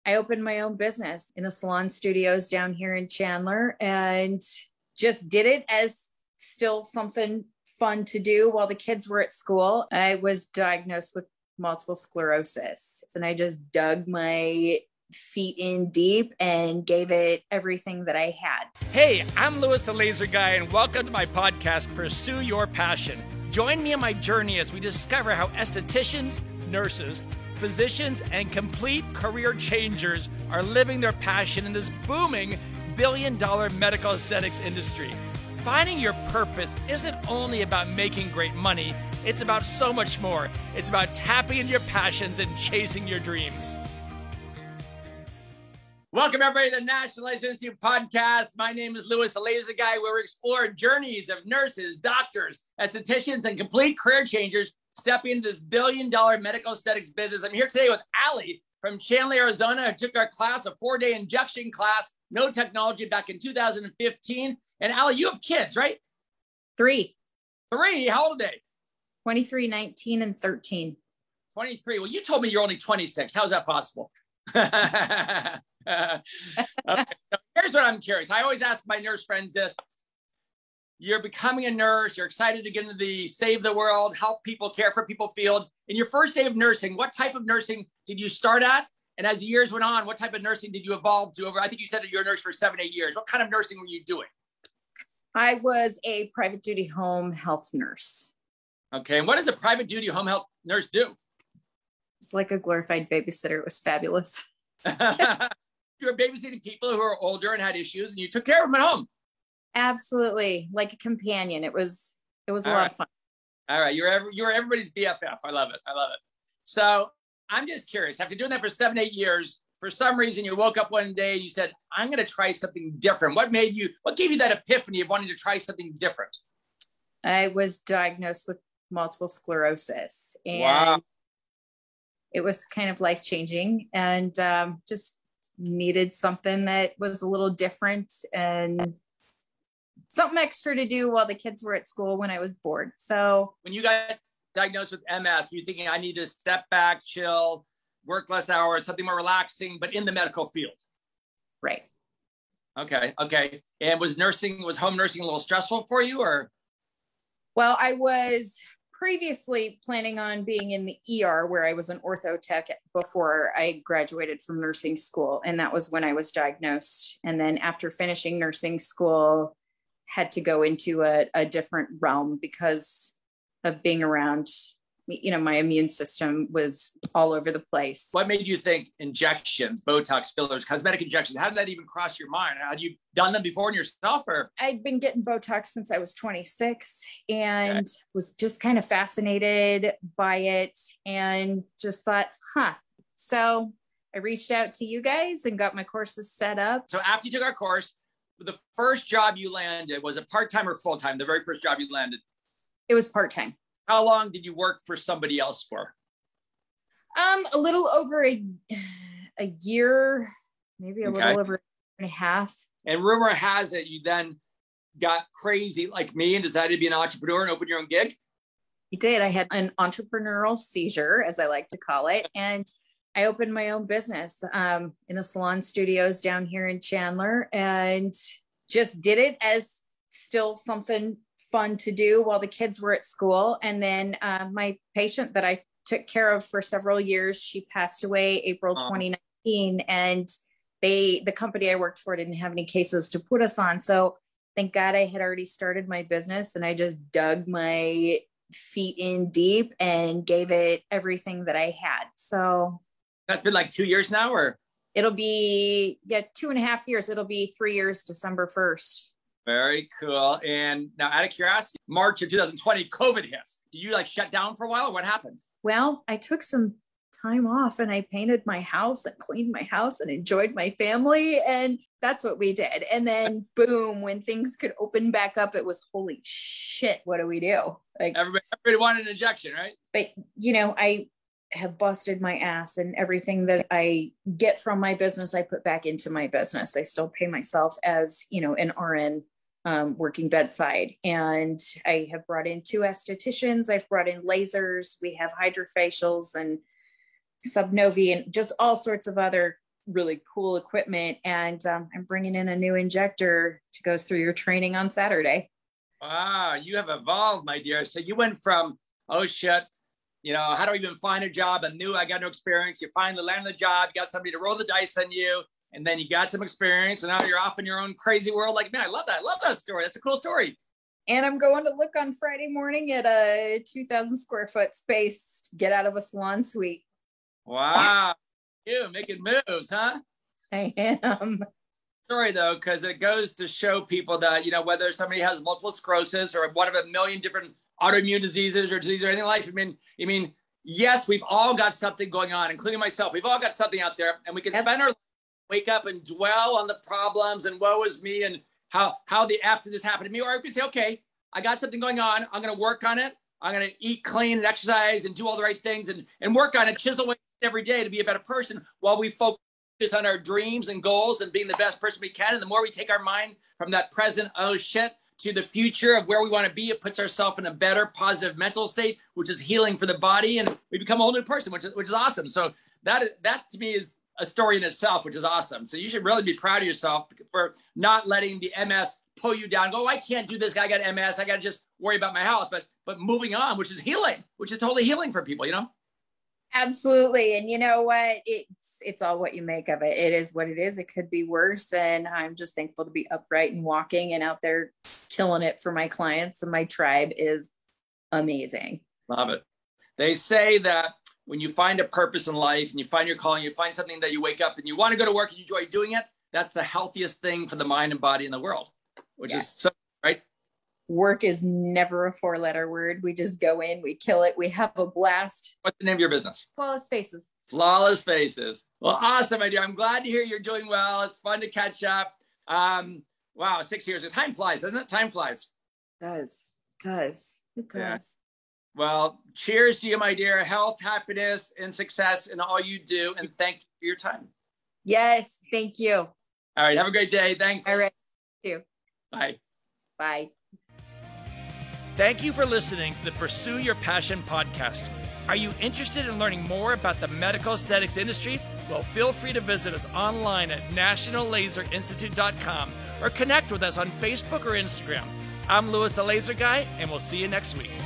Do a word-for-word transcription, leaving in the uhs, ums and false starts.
I opened my own business in a salon studios down here in Chandler and just did it as still something fun to do while the kids were at school. I was diagnosed with multiple sclerosis and I just dug my feet in deep and gave it everything that I had. Hey, I'm Louis the Laser Guy and welcome to my podcast, Pursue Your Passion. Join me on my journey as we discover how estheticians, nurses, physicians, and complete career changers are living their passion in this booming billion dollar medical aesthetics industry. Finding your purpose isn't only about making great money, it's about so much more. It's about tapping into your passions and chasing your dreams. Welcome everybody to the National Laser Institute podcast. My name is Louis the Laser Guy, where we explore journeys of nurses, doctors, estheticians, and complete career changers stepping into this billion dollar medical aesthetics business. I'm here today with Ali from Chandler, Arizona, who took our class, a four-day injection class, no technology, back in two thousand fifteen. And Ali, you have kids, right? Three. Three? How old are they? twenty-three, nineteen, and thirteen. twenty-three. Well, you told me you're only twenty-six. How's that possible? uh, okay. So here's what I'm curious. I always ask my nurse friends this. You're becoming a nurse. You're excited to get into the save the world, help people, care for people field. In your first day of nursing, what type of nursing did you start at? And as the years went on, what type of nursing did you evolve to over? I think you said that you're a nurse for seven, eight years. What kind of nursing were you doing? I was a private duty home health nurse. Okay. And what does a private duty home health nurse do? It's like a glorified babysitter. It was fabulous. You were babysitting people who were older and had issues, and you took care of them at home. Absolutely. Like a companion. It was, it was a All lot right. of fun. All right. You're, every, you're everybody's B F F. I love it. I love it. So I'm just curious, after doing that for seven, eight years, for some reason you woke up one day and you said, I'm going to try something different. What made you, what gave you that epiphany of wanting to try something different? I was diagnosed with multiple sclerosis and Wow. it was kind of life-changing and um, just needed something that was a little different and something extra to do while the kids were at school when I was bored. So when you got diagnosed with M S, were you thinking I need to step back, chill, work less hours, something more relaxing, but in the medical field? Right. Okay. Okay. And was nursing, was home nursing a little stressful for you or? Well, I was previously planning on being in the E R where I was an ortho tech before I graduated from nursing school. And that was when I was diagnosed. And then after finishing nursing school, had to go into a, a different realm because of being around, you know, my immune system was all over the place. What made you think injections, Botox, fillers, cosmetic injections? How did that even cross your mind? Had you done them before in yourself or? I'd been getting Botox since I was twenty-six and Okay. was just kind of fascinated by it and just thought, huh. So I reached out to you guys and got my courses set up. So after you took our course, the first job you landed, was it part-time or full-time? The very first job you landed? It was part-time. How long did you work for somebody else for? Um, a little over a, a year, maybe a Okay. little over a year and a half. And rumor has it you then got crazy like me and decided to be an entrepreneur and open your own gig? I did. I had an entrepreneurial seizure, as I like to call it. And I opened my own business um, in a salon studios down here in Chandler and just did it as still something fun to do while the kids were at school. And then uh, my patient that I took care of for several years, she passed away April twenty nineteen. And they, the company I worked for didn't have any cases to put us on. So thank God I had already started my business and I just dug my feet in deep and gave it everything that I had. So that's been like two years now or? It'll be, yeah, two and a half years. It'll be three years, December first. Very cool. And now out of curiosity, March of two thousand twenty, COVID hits. Did you like shut down for a while or what happened? Well, I took some time off and I painted my house and cleaned my house and enjoyed my family. And that's what we did. And then boom, when things could open back up, it was holy shit. What do we do? Like everybody, everybody wanted an injection, right? But you know, I have busted my ass and everything that I get from my business, I put back into my business. I still pay myself as, you know, an R N um, working bedside. And I have brought in two estheticians. I've brought in lasers. We have hydrofacials and Subnovi and just all sorts of other really cool equipment. And um, I'm bringing in a new injector to go through your training on Saturday. Wow, you have evolved, my dear. So you went from, oh shit, you know, how do I even find a job? I'm new, I got no experience. You finally landed the job, you got somebody to roll the dice on you, and then you got some experience, and now you're off in your own crazy world. Like, man, I love that. I love that story. That's a cool story. And I'm going to look on Friday morning at a two thousand square foot space to get out of a salon suite. Wow. You making moves, huh? I am. Story though, because it goes to show people that, you know, whether somebody has multiple sclerosis or one of a million different autoimmune diseases or disease or anything like, I mean, I mean, yes, we've all got something going on, including myself. We've all got something out there, and we can yep. spend our life, wake up and dwell on the problems and woe is me and how how the after this happened to me. Or we can say, okay, I got something going on. I'm going to work on it. I'm going to eat clean and exercise and do all the right things and and work on it, chisel away every day to be a better person while we focus on our dreams and goals and being the best person we can. And the more we take our mind from that present, oh shit, to the future of where we want to be, it puts ourselves in a better, positive mental state, which is healing for the body. And we become a whole new person, which is, which is awesome. So that, that to me is a story in itself, which is awesome. So you should really be proud of yourself for not letting the M S pull you down. Go, oh, I can't do this. I got M S. I got to just worry about my health. But, but moving on, which is healing, which is totally healing for people, you know? Absolutely. And you know what? It's it's all what you make of it. It is what it is. It could be worse. And I'm just thankful to be upright and walking and out there killing it for my clients. And my tribe is amazing. Love it. They say that when you find a purpose in life and you find your calling, you find something that you wake up and you want to go to work and you enjoy doing it, that's the healthiest thing for the mind and body in the world, which yes. is so, right? Work is never a four-letter word. We just go in, we kill it, we have a blast. What's the name of your business? Flawless Faces. Flawless Faces. Well, awesome, my dear. I'm glad to hear you're doing well. It's fun to catch up. Um, wow, six years. Time flies, doesn't it? Time flies. It does. It does. It does. Yeah. Well, cheers to you, my dear. Health, happiness, and success in all you do. And thank you for your time. Yes, thank you. All right, have a great day. Thanks. All right, thank you. Bye. Bye. Thank you for listening to the Pursue Your Passion podcast. Are you interested in learning more about the medical aesthetics industry? Well, feel free to visit us online at national laser institute dot com or connect with us on Facebook or Instagram. I'm Louis the Laser Guy, and we'll see you next week.